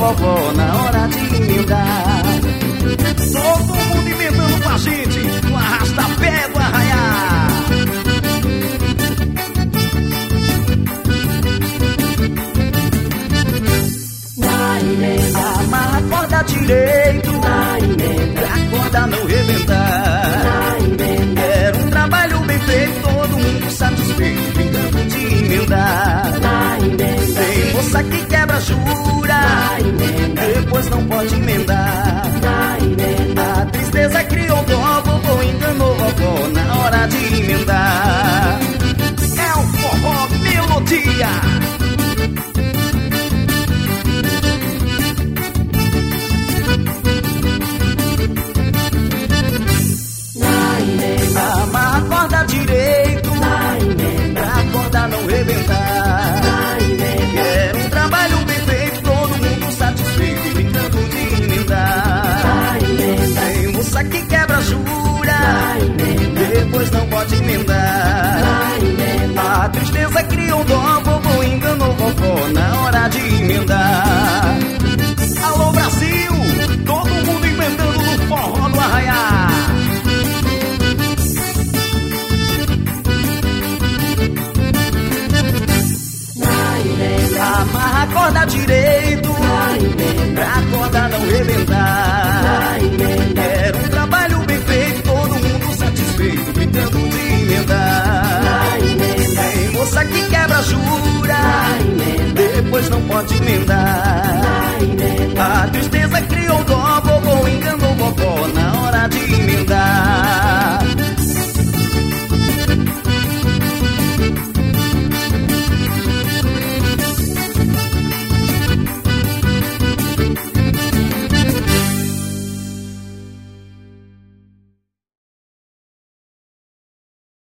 vovó na hora de emendar. Todo mundo emendando com a gente, no arrasta-pé do Arraiá. Na emenda, amarra a corda direito, na emenda, pra corda não rebentar. na emenda, Era um trabalho bem feito, todo mundo satisfeito, brincando de emendar. na emenda, Tem moça que quebra jura, na emenda, depois não pode emendar. na emenda, A tristeza criou dó, vovô enganou vovó na hora de emendar. É o forró melodia. na emenda, Amarra a corda direito, na emenda, pra corda não rebentar. na emenda, Era um trabalho bem feito, todo mundo satisfeito, brincando de emendar. na emenda, Tem moça que quebra jura, na emenda, depois não pode emendar. na emenda, A tristeza criou dó, vovô enganou vovó na hora de emendar. Alô Brasil, todo mundo emendando no forró do Arraiá. na emenda, Amarra a corda direito, na emenda, pra corda não rebentar. na emenda, Era um trabalho bem feito, todo mundo satisfeito, brincando de emendar. na emenda, Tem moça que quebra jura, na emenda, depois não pode emendar.